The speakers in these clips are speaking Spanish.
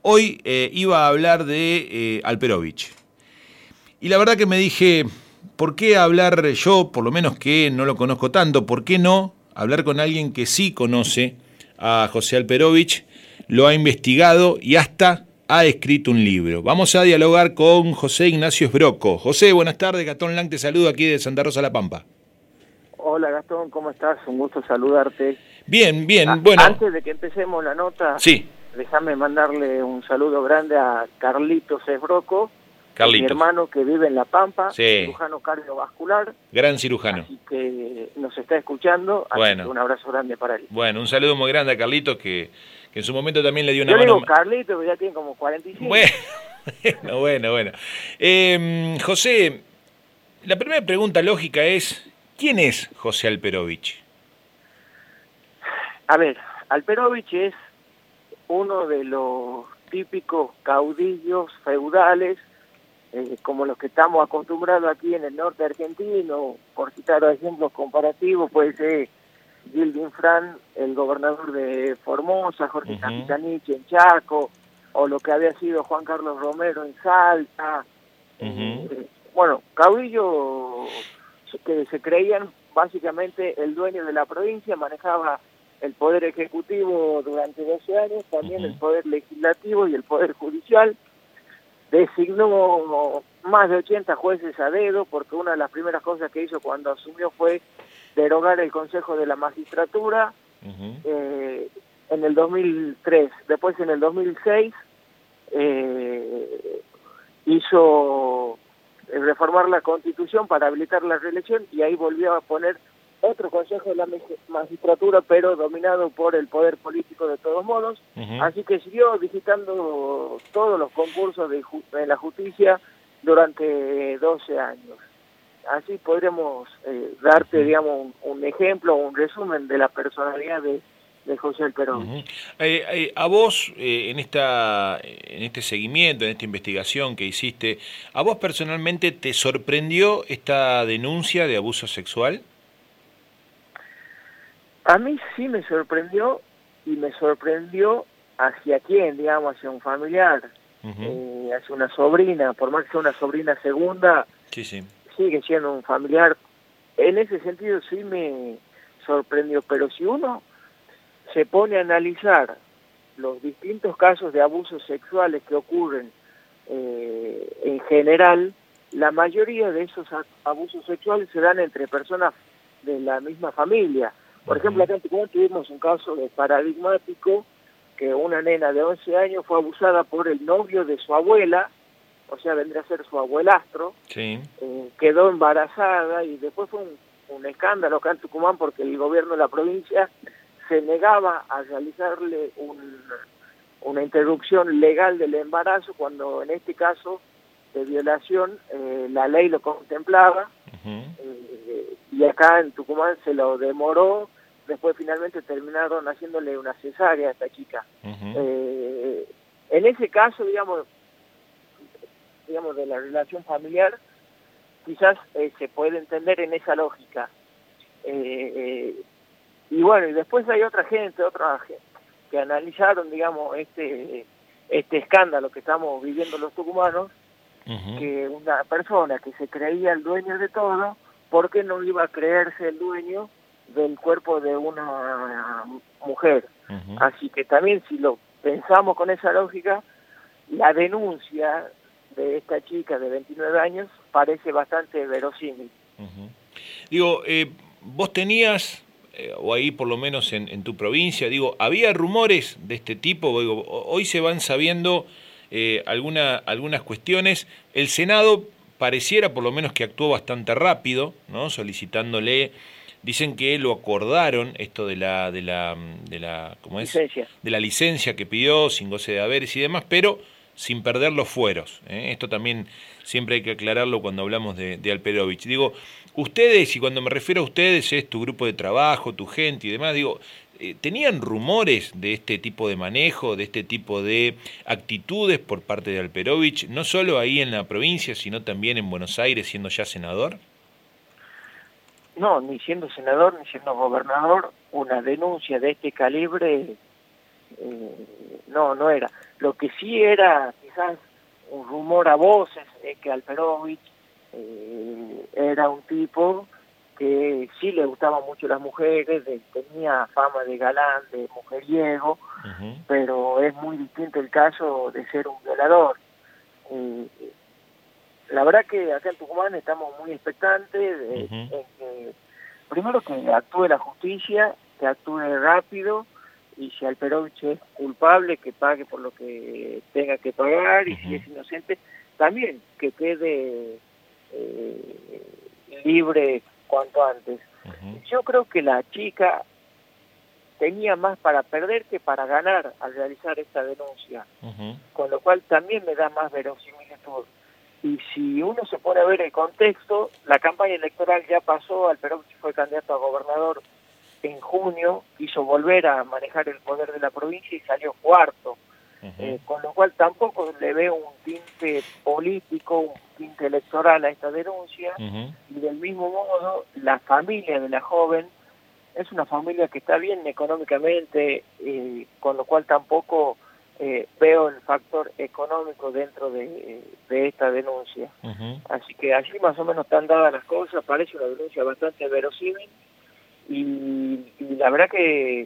Hoy iba a hablar de Alperovich. Y la verdad que me dije, ¿por qué hablar yo, por lo menos que no lo conozco tanto, por qué no hablar con alguien que sí conoce a José Alperovich, lo ha investigado y hasta ha escrito un libro? Vamos a dialogar con José Ignacio Sbrocco. José, buenas tardes, Gastón Lang te saludo aquí de Santa Rosa La Pampa. Hola Gastón, ¿cómo estás? Un gusto saludarte. Bien, bueno. Antes de que empecemos la nota, sí, déjame mandarle un saludo grande a Carlitos Sbrocco, mi hermano que vive en La Pampa, cirujano cardiovascular. Gran cirujano. Así que nos está escuchando, así que un abrazo grande para él. Bueno, un saludo muy grande a Carlitos que en su momento también le dio una mano. Yo digo Carlitos, pero ya tiene como 45. Bueno. José, la primera pregunta lógica es, ¿quién es José Alperovich? A ver, Alperovich es uno de los típicos caudillos feudales, como los que estamos acostumbrados aquí en el norte argentino. Por citar ejemplos comparativos, puede ser Gildo Infran, el gobernador de Formosa, Jorge Capitanich en Chaco, o lo que había sido Juan Carlos Romero en Salta. Bueno, caudillos que se creían básicamente el dueño de la provincia, manejaba el poder ejecutivo durante 12 años, también el poder legislativo y el poder judicial. Designó más de 80 jueces a dedo, porque una de las primeras cosas que hizo cuando asumió fue derogar el Consejo de la Magistratura en el 2003. Después, en el 2006, hizo reformar la Constitución para habilitar la reelección, y ahí volvió a poner otro Consejo de la Magistratura, pero dominado por el poder político de todos modos. Así que siguió visitando todos los concursos de la justicia durante 12 años. Así podríamos darte, digamos, un ejemplo, un resumen de la personalidad de José Alperovich. A vos, en este seguimiento, en esta investigación que hiciste, ¿a vos personalmente te sorprendió esta denuncia de abuso sexual? A mí sí me sorprendió, y me sorprendió hacia quién, digamos, hacia un familiar, hacia una sobrina, por más que sea una sobrina segunda, sigue siendo un familiar. En ese sentido sí me sorprendió, pero si uno se pone a analizar los distintos casos de abusos sexuales que ocurren en general, la mayoría de esos abusos sexuales se dan entre personas de la misma familia. Por ejemplo, acá en Tucumán tuvimos un caso paradigmático, que una nena de 11 años fue abusada por el novio de su abuela, o sea, vendría a ser su abuelastro, quedó embarazada, y después fue un escándalo acá en Tucumán porque el gobierno de la provincia se negaba a realizarle una interrupción legal del embarazo, cuando en este caso de violación la ley lo contemplaba. Y acá en Tucumán se lo demoró, después finalmente terminaron haciéndole una cesárea a esta chica. En ese caso, digamos de la relación familiar, quizás se puede entender en esa lógica. Y bueno, y después hay otra gente que analizaron, digamos, este escándalo que estamos viviendo los tucumanos, que una persona que se creía el dueño de todo, ¿por qué no iba a creerse el dueño del cuerpo de una mujer? Así que también, si lo pensamos con esa lógica, la denuncia de esta chica de 29 años parece bastante verosímil. Digo, vos tenías, o ahí por lo menos en tu provincia, digo, ¿había rumores de este tipo? Digo, hoy se van sabiendo algunas cuestiones. El Senado pareciera por lo menos que actuó bastante rápido, ¿no? Solicitándole, dicen que lo acordaron, esto de la ¿cómo es? Licencia. De la licencia que pidió, sin goce de haberes y demás, pero sin perder los fueros. Esto también siempre hay que aclararlo cuando hablamos de Alperovich. Digo, ustedes, y cuando me refiero a ustedes es tu grupo de trabajo, tu gente y demás, digo, ¿tenían rumores de este tipo de manejo, de este tipo de actitudes por parte de Alperovich, no solo ahí en la provincia, sino también en Buenos Aires, siendo ya senador? No, ni siendo senador, ni siendo gobernador, una denuncia de este calibre no era. Lo que sí era quizás un rumor a voces es que Alperovich era un tipo que sí le gustaban mucho las mujeres, tenía fama de galán, de mujeriego, pero es muy distinto el caso de ser un violador. La verdad que acá en Tucumán estamos muy expectantes en que, primero, que actúe la justicia, que actúe rápido, y si Alperovich es culpable, que pague por lo que tenga que pagar, y si es inocente, también que quede libre cuanto antes. Yo creo que la chica tenía más para perder que para ganar al realizar esta denuncia, con lo cual también me da más verosimilitud. Y si uno se pone a ver el contexto, la campaña electoral ya pasó, Alperovich fue candidato a gobernador en junio, quiso volver a manejar el poder de la provincia y salió cuarto, con lo cual tampoco le veo un tinte político, un tinte electoral a esta denuncia, y del mismo modo la familia de la joven es una familia que está bien económicamente, con lo cual tampoco veo el factor económico dentro de esta denuncia. Así que allí más o menos están dadas las cosas, parece una denuncia bastante verosímil, y la verdad que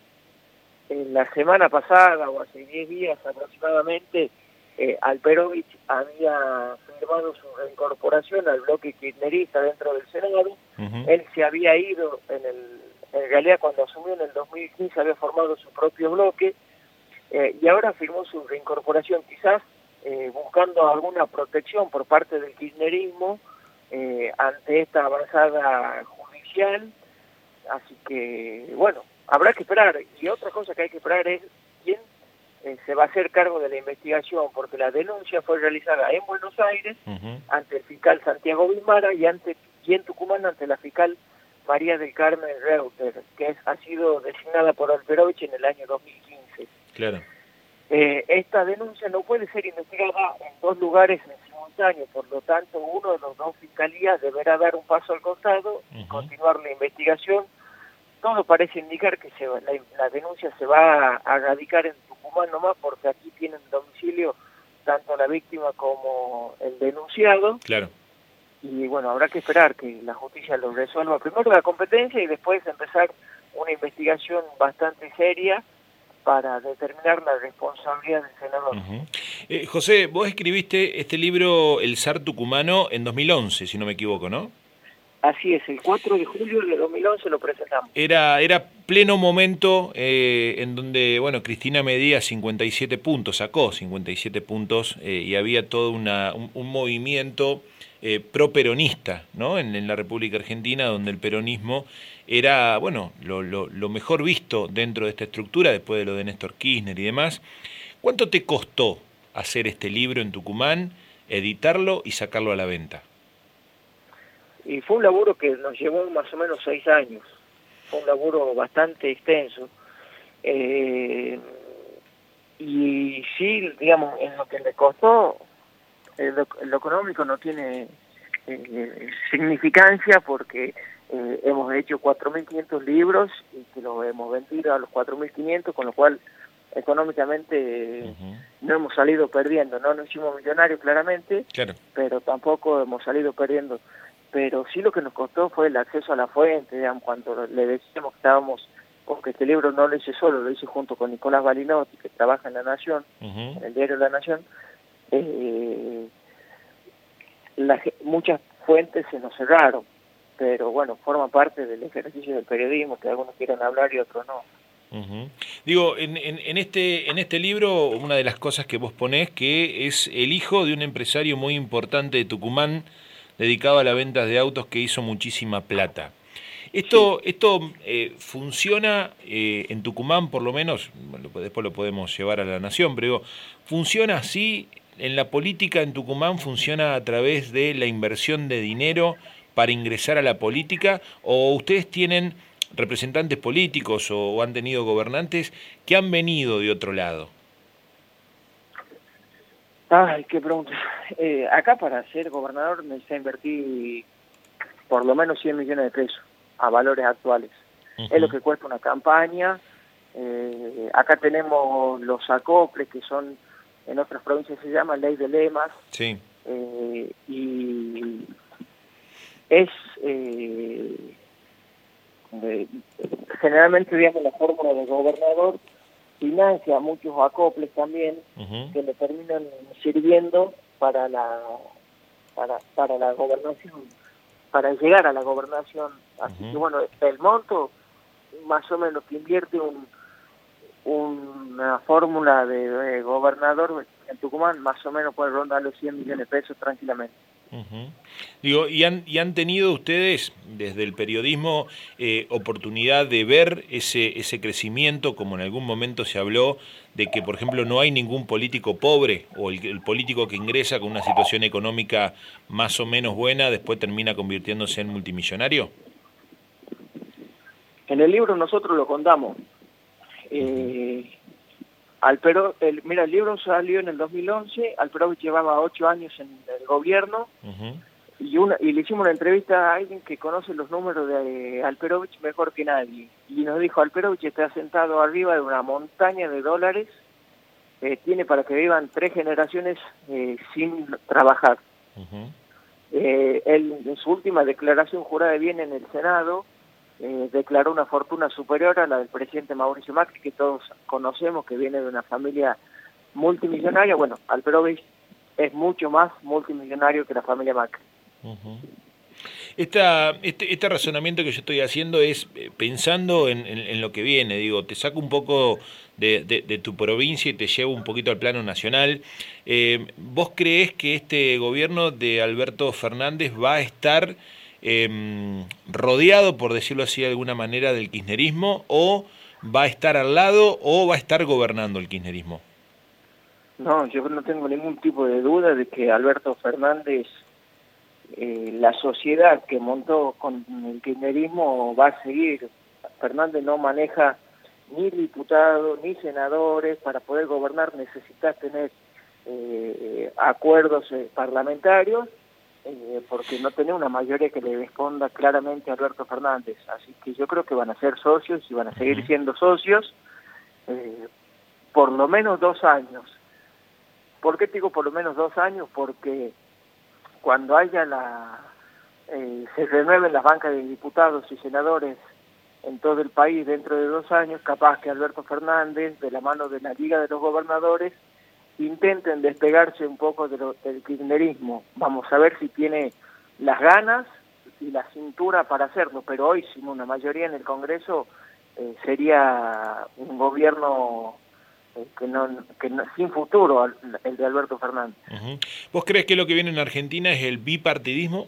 en la semana pasada o hace 10 días aproximadamente, Alperovich había firmado su reincorporación al bloque kirchnerista dentro del Senado. Él se había ido, en realidad cuando asumió en el 2015 había formado su propio bloque, y ahora firmó su reincorporación, quizás buscando alguna protección por parte del kirchnerismo ante esta avanzada judicial. Así que, bueno, habrá que esperar. Y otra cosa que hay que esperar es quién se va a hacer cargo de la investigación, porque la denuncia fue realizada en Buenos Aires ante el fiscal Santiago Bismara y en Tucumán ante la fiscal María del Carmen Reuter, que ha sido designada por Alperovich en el año 2015. Claro. Esta denuncia no puede ser investigada en dos lugares en simultáneo, por lo tanto uno de los dos fiscalías deberá dar un paso al costado y continuar la investigación. Todo parece indicar que la denuncia se va a radicar en Tucumán nomás, porque aquí tienen domicilio tanto la víctima como el denunciado. Claro. Y bueno, habrá que esperar que la justicia lo resuelva primero la competencia y después empezar una investigación bastante seria para determinar la responsabilidad del senador. José, vos escribiste este libro, El zar tucumano, en 2011, si no me equivoco, ¿no? Así es, el 4 de julio de 2011 lo presentamos. Era pleno momento en donde, bueno, Cristina medía 57 puntos, sacó 57 puntos y había todo un movimiento pro-peronista, ¿no? En la República Argentina, donde el peronismo era, bueno, lo mejor visto dentro de esta estructura, después de lo de Néstor Kirchner y demás. ¿Cuánto te costó hacer este libro en Tucumán, editarlo y sacarlo a la venta? Y fue un laburo que nos llevó más o menos 6 años. Fue un laburo bastante extenso. Y sí, digamos, en lo que le costó, lo económico no tiene significancia, porque hemos hecho 4.500 libros y que los hemos vendido a los 4.500, con lo cual económicamente no hemos salido perdiendo. No nos hicimos millonarios claramente, claro, pero tampoco hemos salido perdiendo. Pero sí lo que nos costó fue el acceso a la fuente, digamos, cuando le decíamos que estábamos, porque este libro no lo hice solo, lo hice junto con Nicolás Balinotti, que trabaja en La Nación, en el diario La Nación. Muchas fuentes se nos cerraron, pero bueno, forma parte del ejercicio del periodismo, que algunos quieran hablar y otros no. Digo, en este libro, una de las cosas que vos ponés, que es el hijo de un empresario muy importante de Tucumán, dedicado a la venta de autos, que hizo muchísima plata. Esto funciona en Tucumán, por lo menos, bueno, después lo podemos llevar a La Nación, pero digo, ¿funciona así? ¿En la política en Tucumán funciona a través de la inversión de dinero para ingresar a la política? ¿O ustedes tienen representantes políticos o han tenido gobernantes que han venido de otro lado? Ay, qué pregunta. Acá para ser gobernador necesita invertir por lo menos 100 millones de pesos a valores actuales. Es lo que cuesta una campaña, Acá tenemos los acoples, que son, en otras provincias se llama ley de lemas, sí. Y es generalmente, digamos, la fórmula del gobernador financia muchos acoples también, que le terminan sirviendo para la gobernación, para llegar a la gobernación. Así que bueno, el monto más o menos que invierte una fórmula de gobernador en Tucumán, más o menos puede rondar los 100 millones de pesos tranquilamente. Digo, ¿y han tenido ustedes desde el periodismo oportunidad de ver ese crecimiento, como en algún momento se habló, de que, por ejemplo, no hay ningún político pobre, o el político que ingresa con una situación económica más o menos buena, después termina convirtiéndose en multimillonario? En el libro nosotros lo contamos. Mira, el libro salió en el 2011, Alperovich llevaba 8 años en el gobierno, y le hicimos una entrevista a alguien que conoce los números de Alperovich mejor que nadie, y nos dijo: Alperovich está sentado arriba de una montaña de dólares, tiene para que vivan 3 generaciones sin trabajar. Él, en su última declaración jurada de bien en el Senado, declaró una fortuna superior a la del presidente Mauricio Macri, que todos conocemos, que viene de una familia multimillonaria. Bueno, Alperovich es mucho más multimillonario que la familia Macri. Este razonamiento que yo estoy haciendo es pensando en lo que viene. Digo, te saco un poco de tu provincia y te llevo un poquito al plano nacional. ¿Vos creés que este gobierno de Alberto Fernández va a estar rodeado, por decirlo así de alguna manera, del kirchnerismo, o va a estar al lado, o va a estar gobernando el kirchnerismo? No, yo no tengo ningún tipo de duda de que Alberto Fernández, la sociedad que montó con el kirchnerismo, va a seguir. Fernández no maneja ni diputados ni senadores. Para poder gobernar necesitas tener acuerdos parlamentarios, porque no tiene una mayoría que le responda claramente a Alberto Fernández. Así que yo creo que van a ser socios y van a seguir siendo socios por lo menos 2 años. ¿Por qué digo por lo menos 2 años? Porque cuando haya se renueven las bancas de diputados y senadores en todo el país dentro de 2 años, capaz que Alberto Fernández, de la mano de la Liga de los Gobernadores, intenten despegarse un poco del kirchnerismo. Vamos a ver si tiene las ganas y la cintura para hacerlo, pero hoy, sin una mayoría en el Congreso, sería un gobierno sin futuro, el de Alberto Fernández. ¿Vos crees que lo que viene en Argentina es el bipartidismo?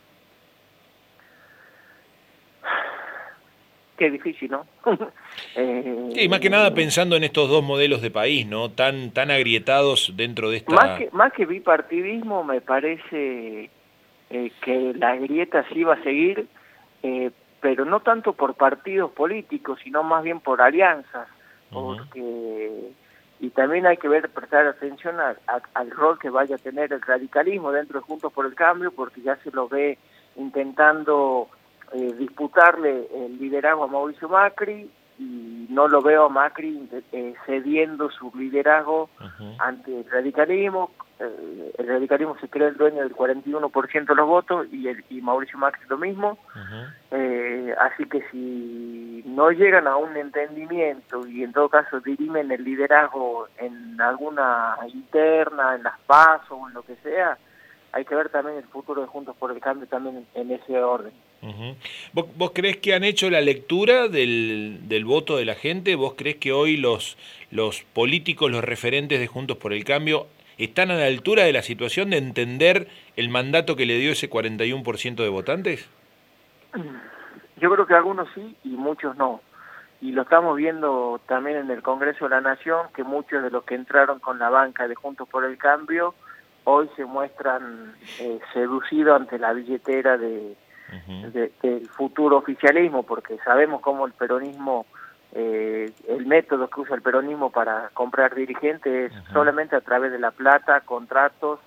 Qué difícil, ¿no? Sí, más que nada pensando en estos dos modelos de país, ¿no? Tan agrietados dentro de esta... Más que bipartidismo, me parece que la grieta sí va a seguir, pero no tanto por partidos políticos, sino más bien por alianzas, porque... Y también hay que prestar atención al rol que vaya a tener el radicalismo dentro de Juntos por el Cambio, porque ya se lo ve intentando disputarle el liderazgo a Mauricio Macri, y no lo veo a Macri cediendo su liderazgo ante el radicalismo. El radicalismo se cree el dueño del 41% de los votos, y Mauricio Macri lo mismo. Así que si no llegan a un entendimiento y en todo caso dirimen el liderazgo en alguna interna, en las PASO o en lo que sea, hay que ver también el futuro de Juntos por el Cambio también en ese orden. ¿Vos creés que han hecho la lectura del voto de la gente? ¿Vos creés que hoy los políticos, los referentes de Juntos por el Cambio, están a la altura de la situación de entender el mandato que le dio ese 41% de votantes? Yo creo que algunos sí y muchos no. Y lo estamos viendo también en el Congreso de la Nación, que muchos de los que entraron con la banca de Juntos por el Cambio hoy se muestran seducidos ante la billetera del futuro oficialismo, porque sabemos cómo el peronismo, el método que usa el peronismo para comprar dirigentes es solamente a través de la plata, contratos,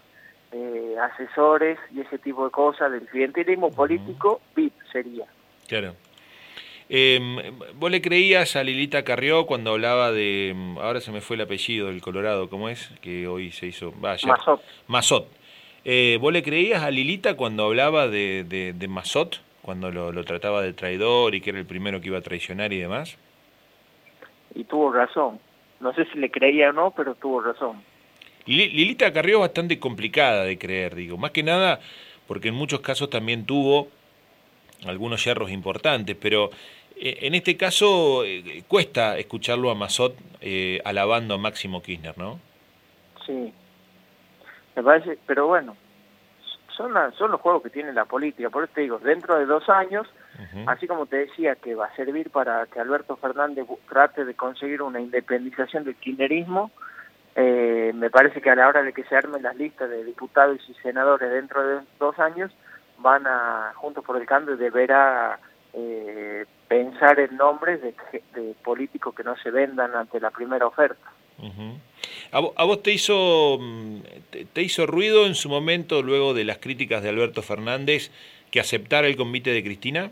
asesores y ese tipo de cosas. Del clientelismo político, VIP sería. Claro. ¿Vos le creías a Lilita Carrió cuando hablaba de, ahora se me fue el apellido del Colorado, ¿cómo es? Que hoy se hizo, Mazot. Mazot. ¿Vos le creías a Lilita cuando hablaba de Mazot? Cuando lo trataba de traidor y que era el primero que iba a traicionar y demás. Y tuvo razón. No sé si le creía o no, pero tuvo razón. Lilita Carrió es bastante complicada de creer, digo. Más que nada porque en muchos casos también tuvo algunos yerros importantes, pero en este caso cuesta escucharlo a Mazot alabando a Máximo Kirchner, ¿no? Sí, me parece, pero bueno, son los juegos que tiene la política. Por eso te digo, dentro de 2 años, así como te decía que va a servir para que Alberto Fernández trate de conseguir una independización del kirchnerismo, me parece que a la hora de que se armen las listas de diputados y senadores dentro de 2 años, van a, Juntos por el Cambio, deberá pensar en nombres de políticos que no se vendan ante la primera oferta. ¿A vos te hizo ruido en su momento, luego de las críticas de Alberto Fernández, que aceptara el convite de Cristina?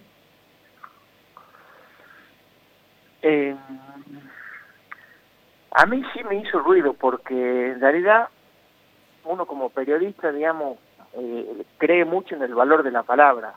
A mí sí me hizo ruido, porque en realidad uno como periodista, digamos, cree mucho en el valor de la palabra.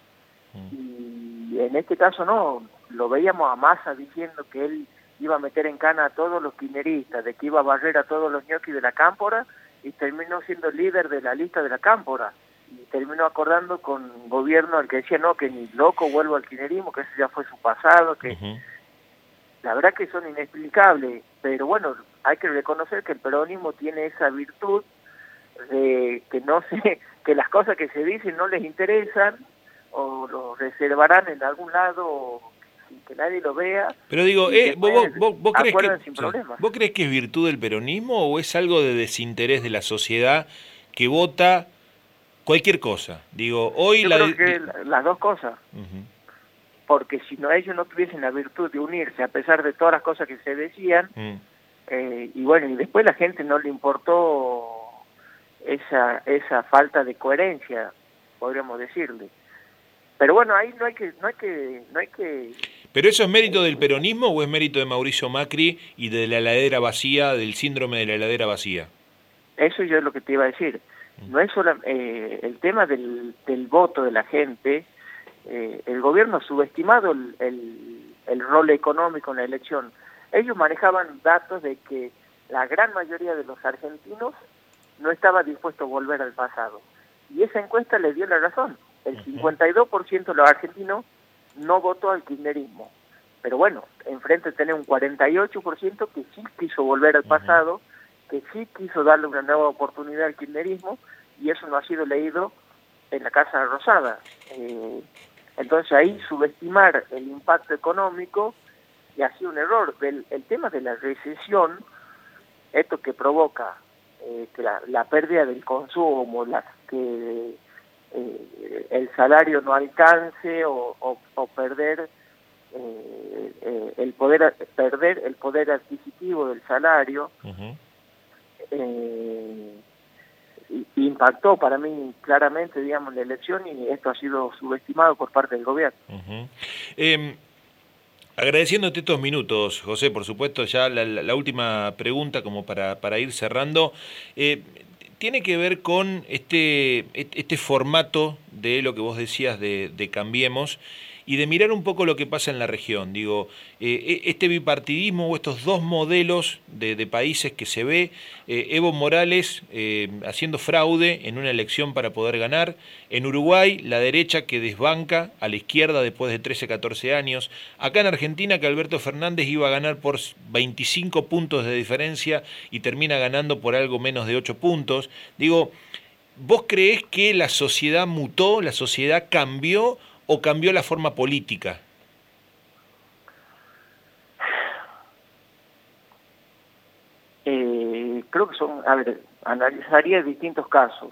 Y en este caso no, lo veíamos a Massa diciendo que él iba a meter en cana a todos los kirchneristas, de que iba a barrer a todos los ñoquis de la Cámpora, y terminó siendo líder de la lista de la Cámpora. Y terminó acordando con un gobierno al que decía, no, que ni loco vuelvo al kirchnerismo, que ese ya fue su pasado, que... La verdad que son inexplicables, pero bueno, hay que reconocer que el peronismo tiene esa virtud de que que las cosas que se dicen no les interesan, o lo reservarán en algún lado sin que nadie lo vea. Pero digo, ¿vos crees que es virtud del peronismo o es algo de desinterés de la sociedad que vota cualquier cosa? Digo, hoy yo creo que las dos cosas. Porque si no, ellos no tuviesen la virtud de unirse a pesar de todas las cosas que se decían, y bueno, y después la gente no le importó esa falta de coherencia, podríamos decirle. Pero bueno, ahí no hay que... ¿Pero eso es mérito del peronismo o es mérito de Mauricio Macri y de la heladera vacía, del síndrome de la heladera vacía? Eso yo es lo que te iba a decir. No es solo el tema del voto de la gente. El gobierno ha subestimado el rol económico en la elección. Ellos manejaban datos de que la gran mayoría de los argentinos no estaba dispuesto a volver al pasado. Y esa encuesta le dio la razón. El 52% de los argentinos no votó al kirchnerismo. Pero bueno, enfrente tenés un 48% que sí quiso volver al pasado, que sí quiso darle una nueva oportunidad al kirchnerismo, y eso no ha sido leído en la Casa Rosada. Entonces ahí subestimar el impacto económico y ha sido un error. El tema de la recesión, esto que provoca que la pérdida del consumo, que el salario no alcance o perder el poder adquisitivo del salario, impactó para mí claramente, digamos, la elección, y esto ha sido subestimado por parte del gobierno. Agradeciéndote estos minutos, José, por supuesto, ya la última pregunta como para ir cerrando, tiene que ver con este formato de lo que vos decías de Cambiemos y de mirar un poco lo que pasa en la región. Digo, este bipartidismo o estos dos modelos de países que se ve, Evo Morales haciendo fraude en una elección para poder ganar, en Uruguay la derecha que desbanca a la izquierda después de 13, 14 años, acá en Argentina que Alberto Fernández iba a ganar por 25 puntos de diferencia y termina ganando por algo menos de 8 puntos. Digo, ¿vos creés que la sociedad mutó, la sociedad cambió o cambió la forma política? Creo que analizaría distintos casos.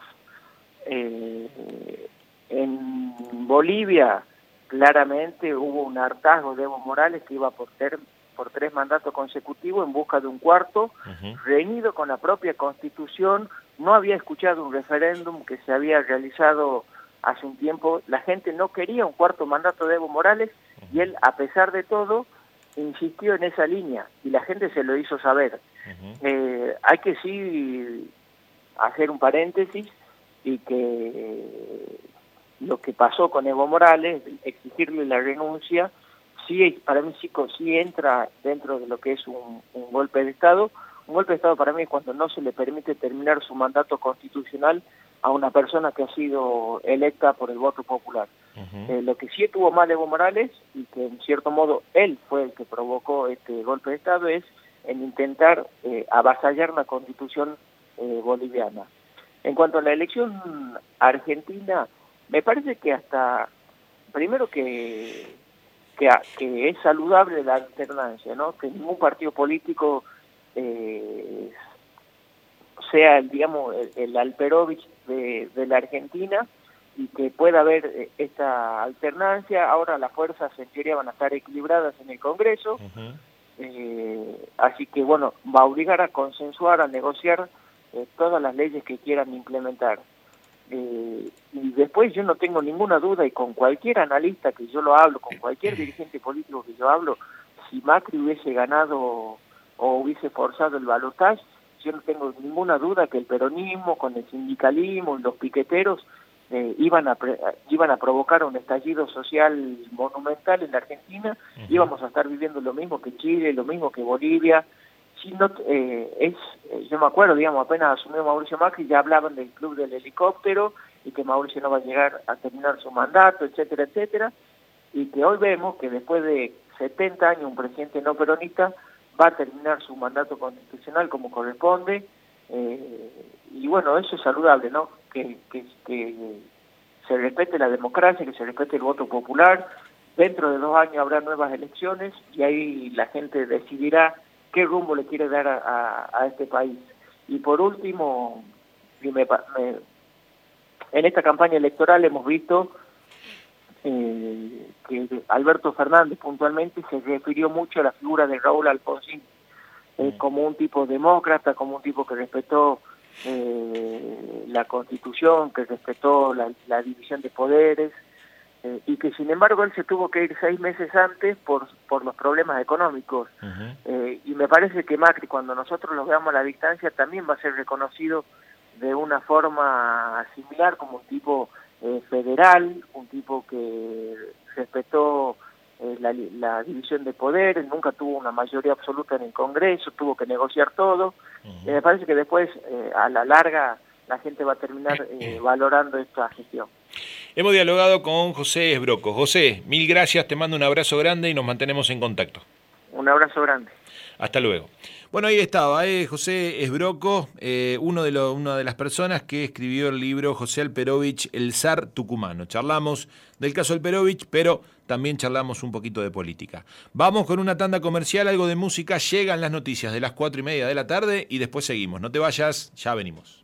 En Bolivia claramente hubo un hartazgo de Evo Morales que iba por 3 mandatos consecutivos en busca de un cuarto, reñido con la propia Constitución. No había escuchado un referéndum que se había realizado hace un tiempo. La gente no quería un cuarto mandato de Evo Morales, Y él, a pesar de todo, insistió en esa línea y la gente se lo hizo saber. Hay que sí hacer un paréntesis y que lo que pasó con Evo Morales, exigirle la renuncia, sí, para mí sí entra dentro de lo que es un golpe de Estado. Un golpe de Estado para mí es cuando no se le permite terminar su mandato constitucional a una persona que ha sido electa por el voto popular. Lo que sí estuvo mal Evo Morales, y que en cierto modo él fue el que provocó este golpe de Estado, es en intentar avasallar la constitución boliviana. En cuanto a la elección argentina, me parece que hasta, primero que es saludable la alternancia, ¿no? Que ningún partido político sea, digamos, el Alperovich de la Argentina, y que pueda haber esta alternancia. Ahora las fuerzas en teoría van a estar equilibradas en el Congreso, así que bueno, va a obligar a consensuar, a negociar todas las leyes que quieran implementar. Y después yo no tengo ninguna duda, y con cualquier analista que yo lo hablo, con cualquier dirigente político que yo hablo, si Macri hubiese ganado o hubiese forzado el balotaje, yo no tengo ninguna duda que el peronismo, con el sindicalismo y los piqueteros, iban a provocar un estallido social monumental en la Argentina. Íbamos a estar viviendo lo mismo que Chile, lo mismo que Bolivia. Si no, yo me acuerdo, digamos, apenas asumió Mauricio Macri, ya hablaban del club del helicóptero, y que Mauricio no va a llegar a terminar su mandato, etcétera, etcétera, y que hoy vemos que después de 70 años un presidente no peronista va a terminar su mandato constitucional como corresponde, y bueno, eso es saludable, ¿no? Que se respete la democracia, que se respete el voto popular. Dentro de 2 años habrá nuevas elecciones y ahí la gente decidirá qué rumbo le quiere dar a este país. Y por último, en esta campaña electoral hemos visto que Alberto Fernández puntualmente se refirió mucho a la figura de Raúl Alfonsín, como un tipo demócrata, como un tipo que respetó la Constitución, que respetó la división de poderes, y que sin embargo él se tuvo que ir 6 meses antes por los problemas económicos. Y me parece que Macri, cuando nosotros lo veamos a la distancia, también va a ser reconocido de una forma similar, como un tipo federal, un tipo que respetó la división de poderes, nunca tuvo una mayoría absoluta en el Congreso, tuvo que negociar todo. Me parece que después, a la larga, la gente va a terminar valorando esta gestión. Hemos dialogado con José Esbroco. José, mil gracias, te mando un abrazo grande y nos mantenemos en contacto. Un abrazo grande. Hasta luego. Bueno, ahí estaba José Esbroco, una de las personas que escribió el libro José Alperovich, El zar tucumano. Charlamos del caso Alperovich, pero también charlamos un poquito de política. Vamos con una tanda comercial, algo de música, llegan las noticias de las 4:30 de la tarde y después seguimos. No te vayas, ya venimos.